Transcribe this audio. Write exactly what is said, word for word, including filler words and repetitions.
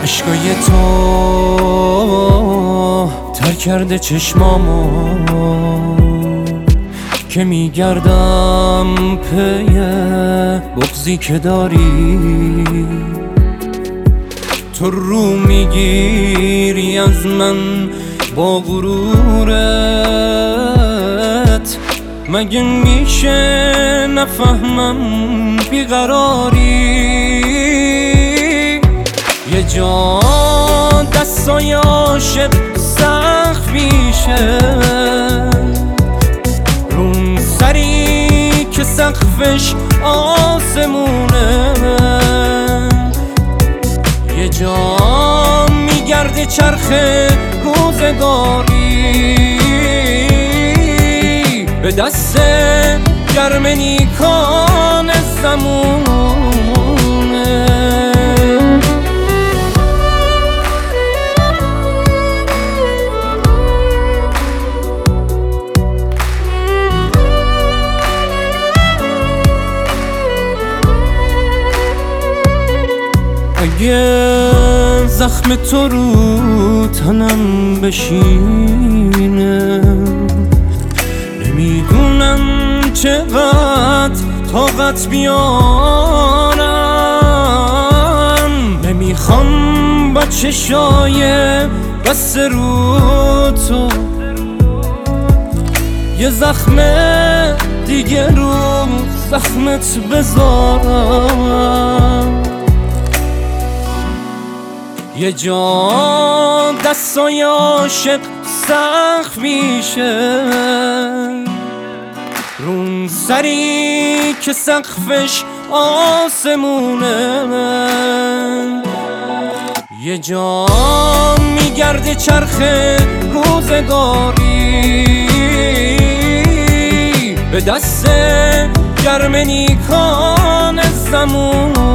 عشقای تو تر کرده چشمامو که میگردم پی بغضی که داری. تو رو میگیری از من با غرورت، مگه میشه نفهمم بیقراری؟ یه جا دستای عاشق سخت میشه، رون سری که سقفش آسمونه. یه جا میگرده چرخ روزگاری، به دست گرم نیکان زمونه. اگه زخم تو رو تنم بشینه، نمیدونم چقدر طاقت بیارم. نمیخوام با چشای بس رو تو یه زخم دیگه رو زخمت بذارم. یه جا دستای عاشق سخت میشه، رون سری که سقفش آسمونه. یه جا میگرده چرخ روزگاری، به دست گرم نیکان زمون.